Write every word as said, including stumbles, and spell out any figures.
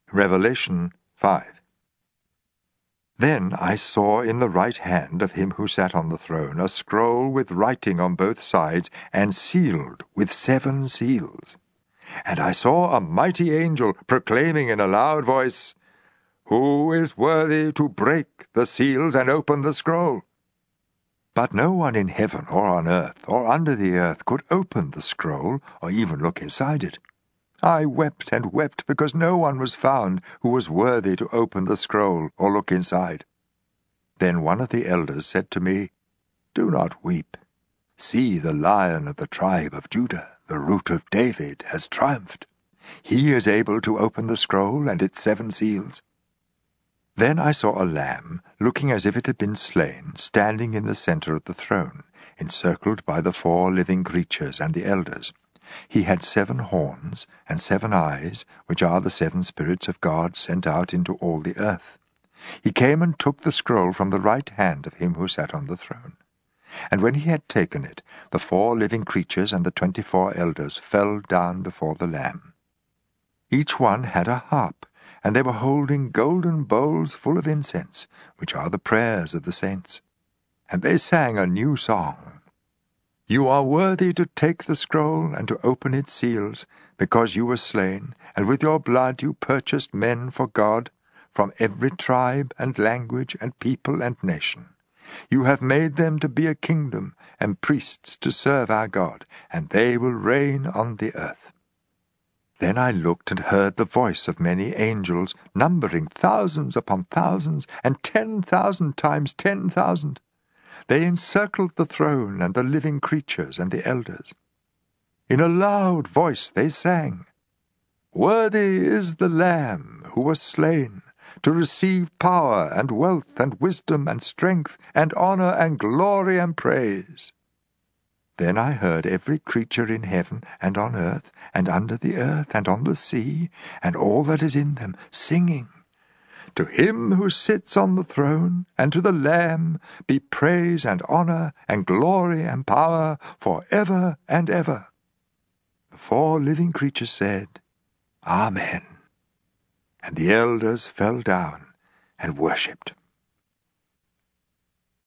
Revelation five. Then I saw in the right hand of him who sat on the throne a scroll with writing on both sides, and sealed with seven seals. And I saw a mighty angel proclaiming in a loud voice, "Who is worthy to break the seals and open the scroll?" But no one in heaven or on earth or under the earth could open the scroll or even look inside it. I wept and wept because no one was found who was worthy to open the scroll or look inside. Then one of the elders said to me, "Do not weep. See, the Lion of the tribe of Judah, the Root of David, has triumphed. He is able to open the scroll and its seven seals." Then I saw a lamb, looking as if it had been slain, standing in the center of the throne, encircled by the four living creatures and the elders. He had seven horns and seven eyes, which are the seven spirits of God sent out into all the earth. He came and took the scroll from the right hand of him who sat on the throne. And when he had taken it, the four living creatures and the twenty-four elders fell down before the Lamb. Each one had a harp, and they were holding golden bowls full of incense, which are the prayers of the saints. And they sang a new song. "You are worthy to take the scroll and to open its seals, because you were slain, and with your blood you purchased men for God, from every tribe and language and people and nation. You have made them to be a kingdom and priests to serve our God, and they will reign on the earth." Then I looked and heard the voice of many angels, numbering thousands upon thousands, and ten thousand times ten thousand. They encircled the throne and the living creatures and the elders. In a loud voice they sang, "Worthy is the Lamb who was slain, to receive power and wealth and wisdom and strength and honor and glory and praise." Then I heard every creature in heaven and on earth and under the earth and on the sea and all that is in them singing, "To him who sits on the throne and to the Lamb be praise and honor and glory and power for ever and ever." The four living creatures said, "Amen." And the elders fell down and worshipped.